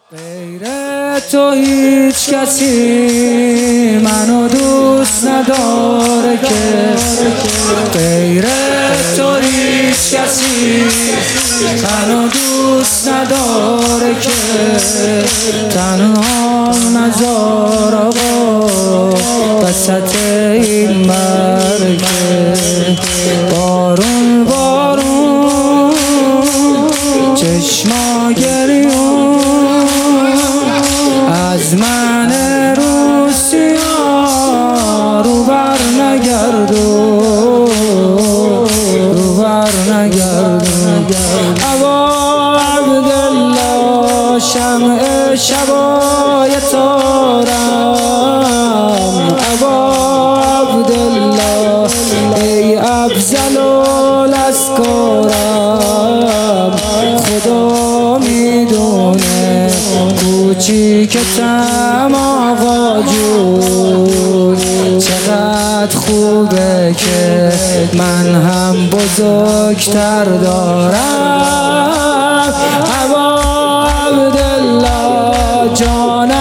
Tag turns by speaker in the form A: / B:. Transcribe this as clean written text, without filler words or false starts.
A: غیر تو هیچ کسی منو دوست نداره که، غیر تو هیچ کسی منو دوست نداره که، تنها نذار آقا وسط این مرکه. بارون بارون چشما گریون از من روسیا رو بر نگردون، رو بر نگردون. ابا عبدالله شمع شبای تارم، ابا عبدالله ای افضل الاسکارم. خدا میدونه کوچیکتم آقا جون، چقدر خوبه که من هم بزرگتر دارم. ابا عبدالله جان